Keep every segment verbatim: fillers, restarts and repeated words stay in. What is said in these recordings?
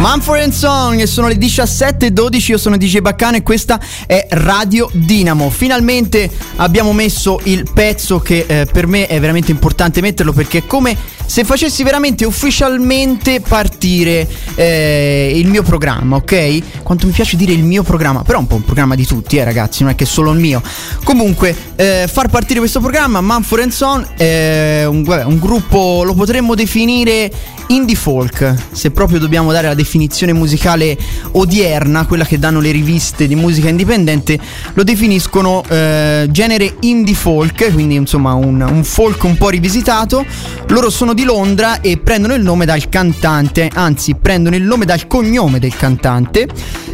Mumford and Sons, sono le diciassette e dodici, io sono D J Baccano e questa è Radio Dinamo. Finalmente abbiamo messo il pezzo che eh, per me è veramente importante metterlo, perché è come se facessi veramente ufficialmente partire eh, il mio programma, ok? Quanto mi piace dire il mio programma, però è un po' un programma di tutti, eh ragazzi, non è che è solo il mio. Comunque, eh, far partire questo programma, Mumford and Sons, è un, un gruppo, lo potremmo definire indie folk, se proprio dobbiamo dare la definizione musicale odierna, quella che danno le riviste di musica indipendente, lo definiscono eh, genere indie folk, quindi insomma un, un folk un po' rivisitato. Loro sono di Londra e prendono il nome dal cantante, anzi prendono il nome dal cognome del cantante,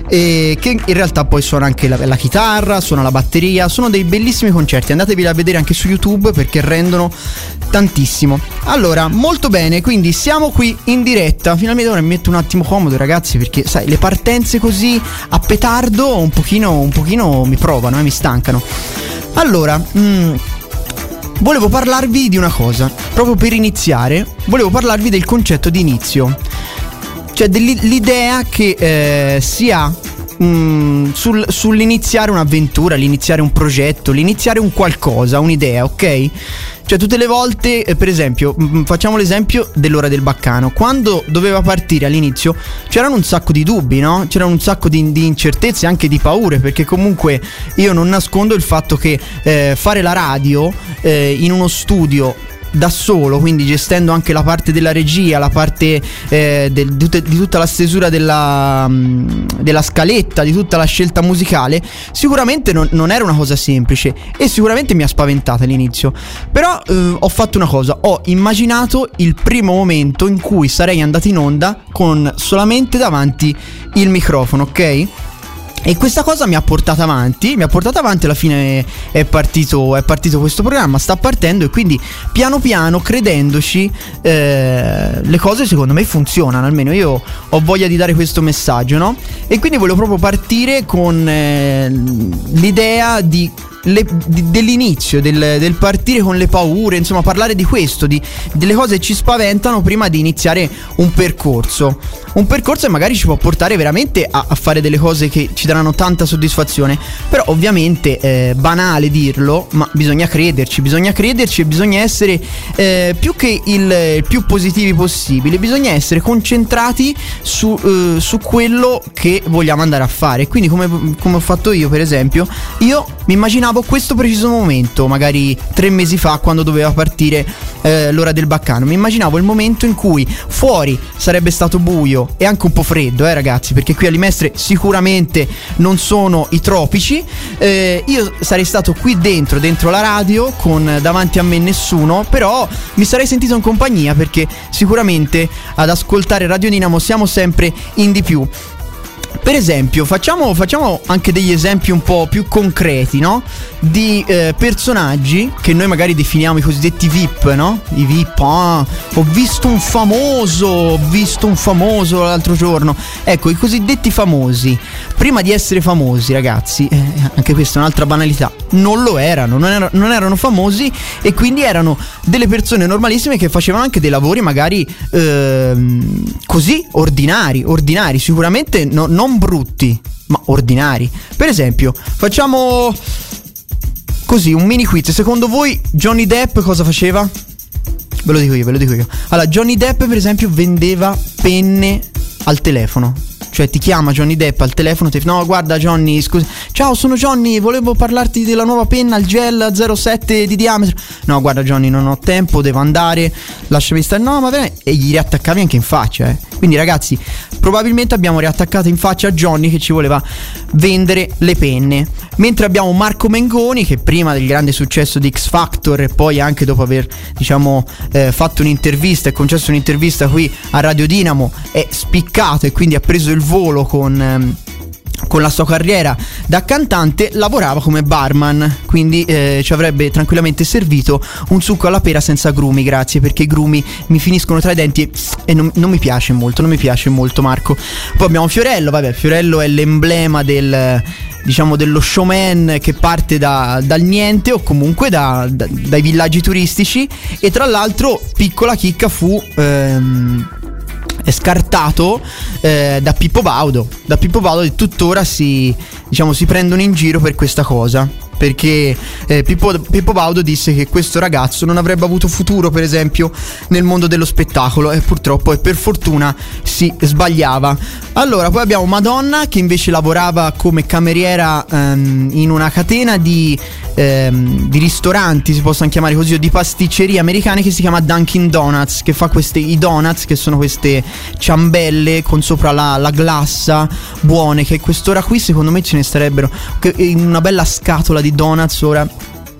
e che in realtà poi suona anche la, la chitarra, suona la batteria. Sono dei bellissimi concerti, andatevi a vedere anche su YouTube perché rendono tantissimo. Allora, molto bene, quindi siamo qui in diretta. Finalmente ora mi metto un attimo comodo, ragazzi, perché sai, le partenze così a petardo un pochino, un pochino mi provano e eh, mi stancano. Allora, mh, volevo parlarvi di una cosa, proprio per iniziare. Volevo parlarvi del concetto di inizio, cioè dell'idea che eh, si ha mh, sul, sull'iniziare un'avventura, l'iniziare un progetto, l'iniziare un qualcosa, un'idea, ok? Cioè tutte le volte, eh, per esempio, mh, facciamo l'esempio dell'ora del Baccano. Quando doveva partire all'inizio c'erano un sacco di dubbi, no? C'erano un sacco di, di incertezze, anche di paure, perché comunque io non nascondo il fatto che eh, fare la radio eh, in uno studio da solo, quindi gestendo anche la parte della regia, la parte eh, del, di, tut- di tutta la stesura della, mh, della scaletta, di tutta la scelta musicale, sicuramente non, non era una cosa semplice e sicuramente mi ha spaventata all'inizio. Però eh, ho fatto una cosa, ho immaginato il primo momento in cui sarei andato in onda con solamente davanti il microfono, ok? E questa cosa mi ha portato avanti, mi ha portato avanti, alla fine è partito, è partito questo programma, sta partendo, e quindi piano piano, credendoci, eh, le cose secondo me funzionano, almeno io ho voglia di dare questo messaggio, no? E quindi volevo proprio partire con eh, l'idea di Le, di, dell'inizio, del, del partire con le paure, insomma parlare di questo, di, delle cose che ci spaventano prima di iniziare un percorso. Un percorso che magari ci può portare veramente a, a fare delle cose che ci daranno tanta soddisfazione. Però ovviamente è banale dirlo, ma bisogna crederci, bisogna crederci e bisogna essere eh, più che il più positivi possibile, bisogna essere concentrati su, eh, su quello che vogliamo andare a fare. Quindi come, come ho fatto io, per esempio, io mi immaginavo questo preciso momento, magari tre mesi fa, quando doveva partire eh, l'ora del Baccano. Mi immaginavo il momento in cui fuori sarebbe stato buio e anche un po' freddo, eh ragazzi, perché qui a Limestre sicuramente non sono i tropici. eh, Io sarei stato qui dentro, dentro la radio, con davanti a me nessuno, però mi sarei sentito in compagnia, perché sicuramente ad ascoltare Radio Dinamo siamo sempre in di più. Per esempio, facciamo, facciamo anche degli esempi un po' più concreti, no? Di eh, personaggi che noi magari definiamo i cosiddetti V I P, no? I V I P, ah, ho visto un famoso, ho visto un famoso l'altro giorno. Ecco, i cosiddetti famosi, prima di essere famosi, ragazzi, eh, anche questa è un'altra banalità, non lo erano, non erano, non erano famosi, e quindi erano delle persone normalissime che facevano anche dei lavori magari ehm, così, ordinari, ordinari, sicuramente no, non brutti, ma ordinari. Per esempio, facciamo così un mini quiz. Secondo voi Johnny Depp cosa faceva? Ve lo dico io, ve lo dico io. Allora, Johnny Depp per esempio vendeva penne al telefono. Cioè ti chiama Johnny Depp al telefono, ti no guarda Johnny, scusa, ciao sono Johnny, volevo parlarti della nuova penna al gel zero sette di diametro. No guarda Johnny, non ho tempo, devo andare, lasciami stare. No ma veramente. E gli riattaccavi anche in faccia, eh. Quindi ragazzi, probabilmente abbiamo riattaccato in faccia a Johnny che ci voleva vendere le penne. Mentre abbiamo Marco Mengoni, che prima del grande successo di X Factor e poi anche dopo aver, diciamo, eh, fatto un'intervista e concesso un'intervista qui a Radio Dinamo, è spiccato e quindi ha preso il volo con ehm, con la sua carriera da cantante. Lavorava come barman, quindi eh, ci avrebbe tranquillamente servito un succo alla pera senza grumi, grazie, perché i grumi mi finiscono tra i denti e, e non, non mi piace molto, non mi piace molto Marco. Poi abbiamo Fiorello, vabbè, Fiorello è l'emblema del, diciamo, dello showman che parte da, dal niente o comunque da, da, dai villaggi turistici. E tra l'altro, piccola chicca, fu ehm, è scartato eh, da Pippo Baudo. Da Pippo Baudo e tuttora si, diciamo, si prendono in giro per questa cosa, perché eh, Pippo, Pippo Baudo disse che questo ragazzo non avrebbe avuto futuro, per esempio, nel mondo dello spettacolo, e purtroppo e per fortuna si sbagliava. Allora, poi abbiamo Madonna, che invece lavorava come cameriera ehm, in una catena di, ehm, di ristoranti, si possono chiamare così, o di pasticcerie americane, che si chiama Dunkin' Donuts, che fa queste, i donuts, che sono queste ciambelle con sopra la, la glassa, buone, che a quest'ora qui secondo me ce ne starebbero in una bella scatola di donuts. Ora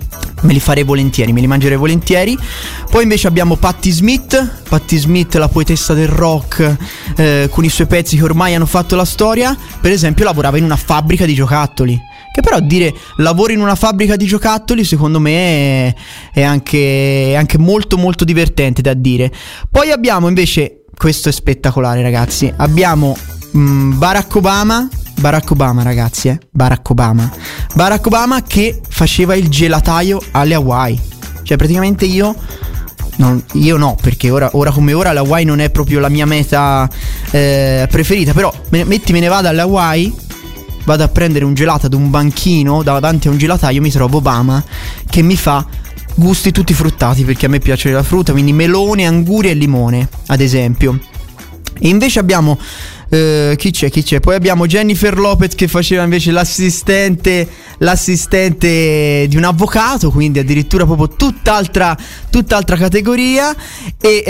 me li farei volentieri, me li mangerei volentieri. Poi invece abbiamo Patti Smith, Patti Smith, la poetessa del rock, eh, con i suoi pezzi che ormai hanno fatto la storia. Per esempio lavorava in una fabbrica di giocattoli, che però dire lavoro in una fabbrica di giocattoli secondo me è, è, anche, è anche molto molto divertente da dire. Poi abbiamo invece, questo è spettacolare ragazzi, abbiamo mh, Barack Obama. Barack Obama ragazzi, eh Barack Obama Barack Obama che faceva il gelataio alle Hawaii. Cioè praticamente io non, io no, perché ora, ora come ora le Hawaii non è proprio la mia meta eh, preferita. Però me, metti me ne vado alle Hawaii, vado a prendere un gelato ad un banchino davanti a un gelataio, mi trovo Obama che mi fa gusti tutti fruttati, perché a me piace la frutta, quindi melone, anguria e limone ad esempio. E invece abbiamo Uh, chi c'è, chi c'è? Poi abbiamo Jennifer Lopez che faceva invece l'assistente L'assistente di un avvocato, quindi addirittura proprio tutt'altra Tutt'altra categoria. E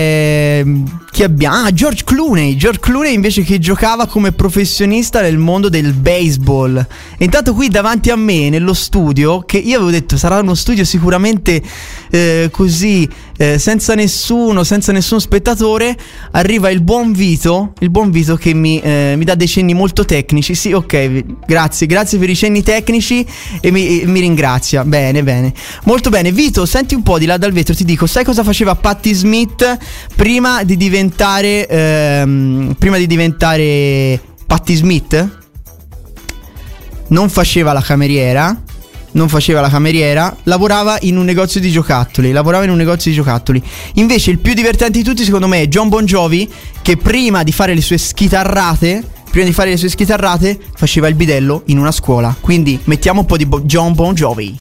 eh, chi abbiamo? Ah, George Clooney George Clooney invece che giocava come professionista nel mondo del baseball. E intanto qui davanti a me nello studio, che io avevo detto sarà uno studio sicuramente eh, così eh, senza nessuno Senza nessun spettatore, arriva il buon Vito Il buon Vito che mi, eh, mi dà dei cenni molto tecnici. Sì, ok, grazie, grazie per i cenni tecnici. E mi, e mi ringrazia. Bene, bene, molto bene. Vito, senti un po' di là dal vetro, ti dico, sai cosa faceva Patti Smith prima di diventare ehm, Prima di diventare Patti Smith? Non faceva la cameriera Non faceva la cameriera, lavorava in un negozio di giocattoli. Lavorava in un negozio di giocattoli. Invece il più divertente di tutti secondo me è John Bon Jovi, che prima di fare le sue schitarrate Prima di fare le sue schitarrate faceva il bidello in una scuola. Quindi mettiamo un po' di Bo- John Bon Jovi.